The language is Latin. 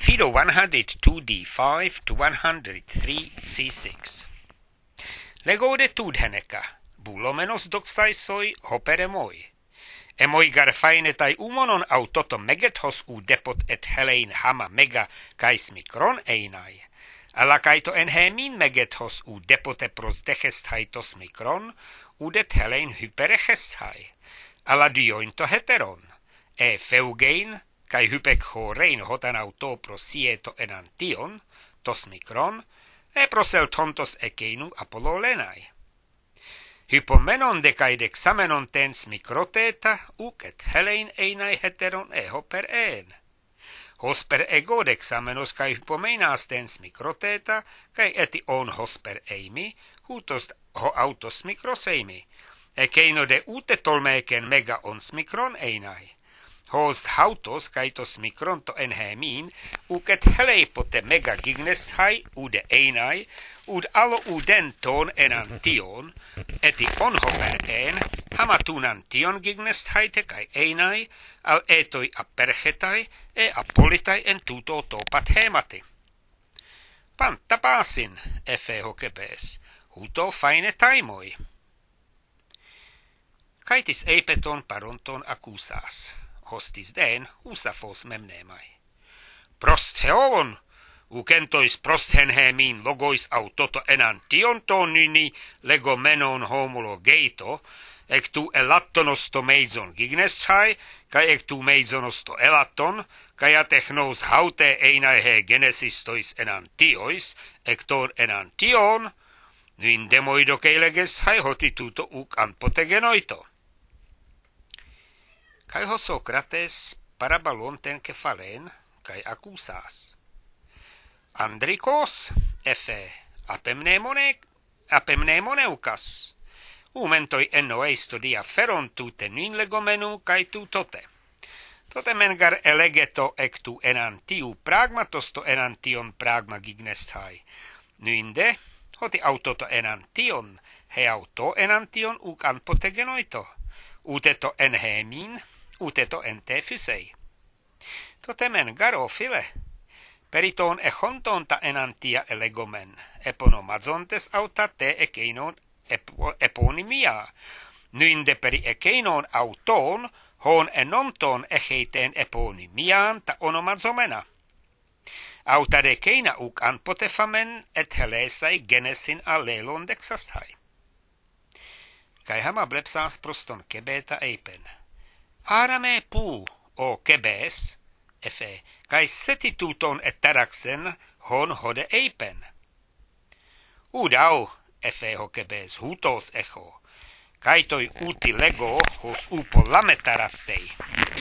Fido 102d5 to 103c6. Legode tudheneka, bulomenos doxaisoi hoperemoi. Emoi garfainetai umonon autoto megethos u depot et helein hama mega kais mikron einai. Alakaito enhemin megethos u depote prosdechesthaitos mikron, udet helein hyperechesthai. Aladiointo heteron, feugein, kai hypek horein hotan auto prosieto enantion, tos mikron, proseltontos ekeinu apololenai. Hypomenon decai dexamenon tens microteta, uc et helein einai heteron hoper en. Hosper ego dexamenos kai hypomenas tens microteta, kai eti on hosper eimi, hutos ho autos microseimi, ekeino de ute tolmeken mega ons micron einai. Host hautos kaitos mikronto enhemin, uket heleipote mega gigneshai ude einai, ud allo udenton enantion, eti onhoper en, hamatunantion gignesthai kai einai, al etoi aperhetai, apolitai en tuto topat hemati. Pantapasin, hokebes, huto faine taimoi. Kaitis eipeton paronton accusas. Hostis den usafos memnemai. Prostheon, ukentois prosthenhemin logois autoto enantiontonini legomenon homologeito, ectu elattonosto meizon gigneshai, kai ectu meizonosto elaton, kai atechnos haute einaihe genesistois enantiois, ector enantion, nuin demoido keilegeshai hotituto uc anpotegenoito. Kai ho Socrates parabalonten kefalen, kai accusas. Andrikos, apemnemoneukas, umentoi ennoeisto dia feron tute nin legomenu kai tutote. Tote mengar elegeto ectu enantiu pragmatosto enantion pragma gigneshai. Nuinde, hoti autoto enantion, he auto enantion uc anpotegenoito, uteto enhemin, uteto ente physei. Totemen garofile, periton echontonta enantia elegomen, eponomazontes auta te ekeinon eponimia, nuinde peri ekeinon auton, hon enonton echeiteen eponimiaan ta onomazomena. Auta dekeina uc anpotefamen et helesai genesin allelon dexasthai. Kai hama blepsas proston kebeta eipen. Arame pu, o kebes, kai setituton et taraxen hon hode eipen. Udau, ho kebes, hutos echo, kai toi uti lego hos upo lametarattei.